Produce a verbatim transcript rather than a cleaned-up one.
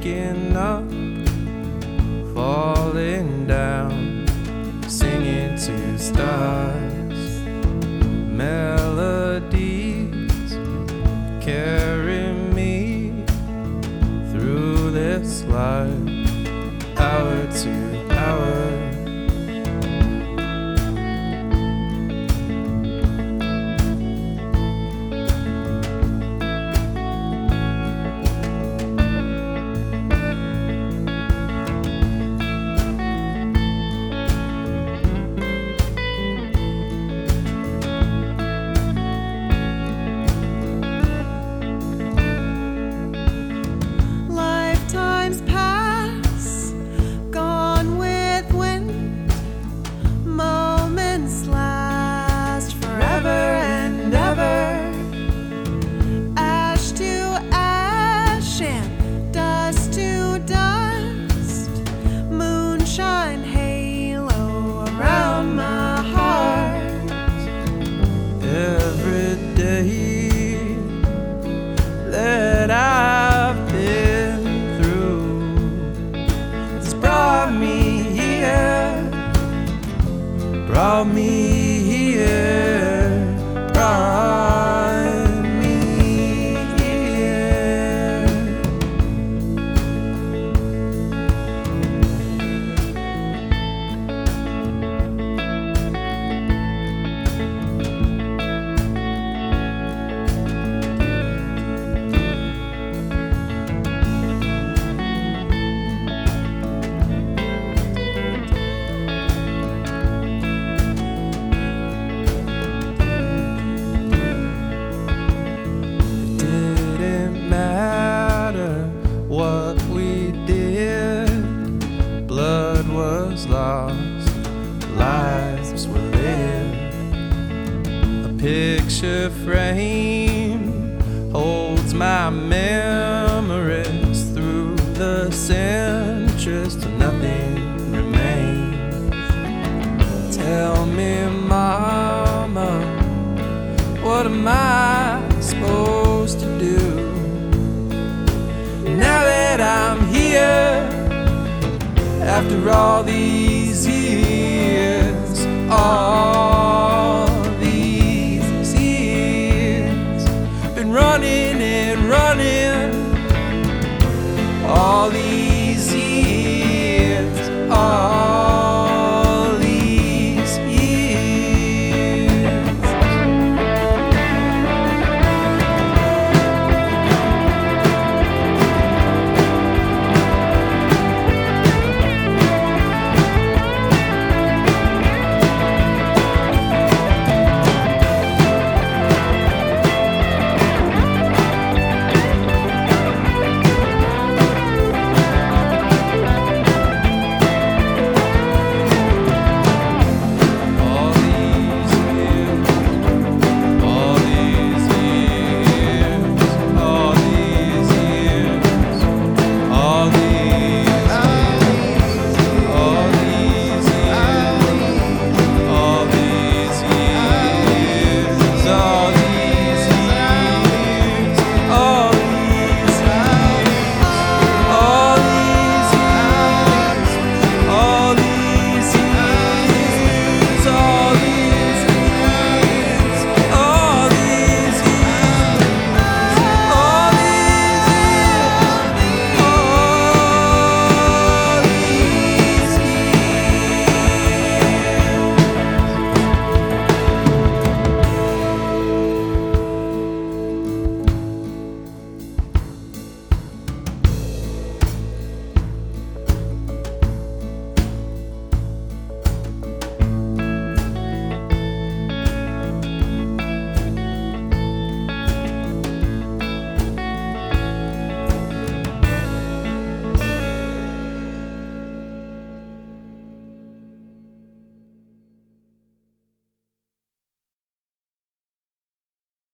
waking up, falling down, singing to stars, melodies carry me through this life, hour to hour. That I've been through has brought me here, brought me here, brought me here. What we did, blood was lost, lives were lived. A picture frame holds my memories through the centuries till nothing remains. Tell me, mama, what am I supposed to do now that I'm here, after all these years, all these years, been running and running, all these